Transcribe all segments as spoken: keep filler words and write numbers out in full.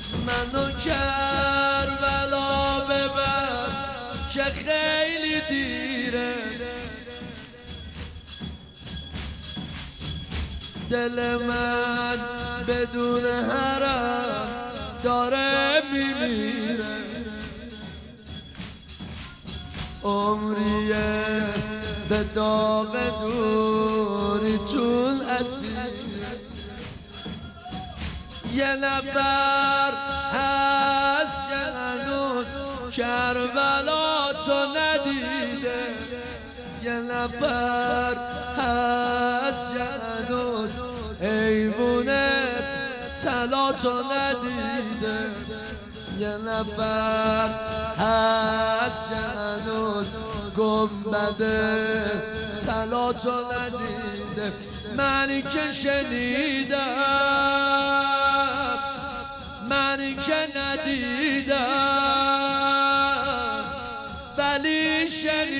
منو کربلا ببر که خیلی دیره، دل من بدون حرم داره میمیره، عمریه به داغ دوریتون اسیر. یه نفر هست که هنوز کربلا تو ندیده، یه نفر هست که هنوز ایوونه طلا تو ندیده، یه نفر هست که هنوز گنبد طلا تو ندیده. منی که شنیدم، منی که ندیدم، ولی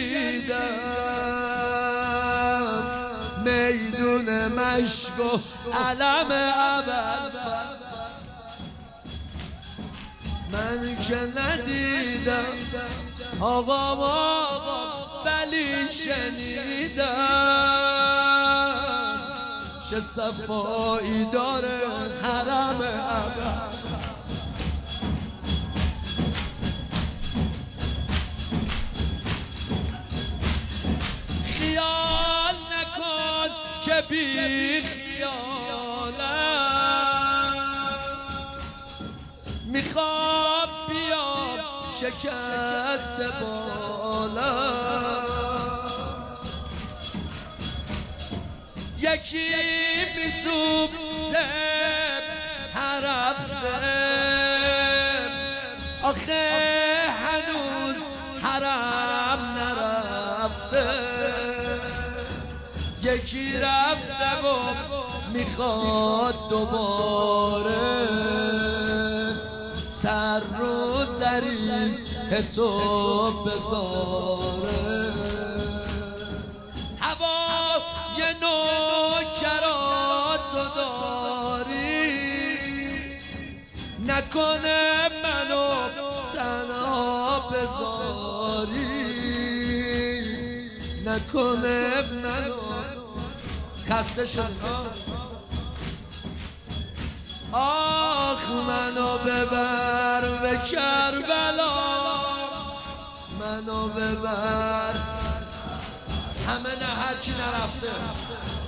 شنیدم میدون مشک و علم ابد. من که ندیدم آقا آقا ولی شنیدم چه صفایی داره حرم ابد. خیال نکن که بی خیالم، میخوام بیام شکست بالا، یکی میسوزه هرفته آخه هنوز حرم نرفته، یکی رفته و میخواد دوباره سر رو زری تو بذاره. هوا یه نوکراتو داری، نکنه منو تنها بذاری، نکنه منو خسته شدم. آخ منو ببر به کربلا، منو ببر. همه نه هرچی نرفته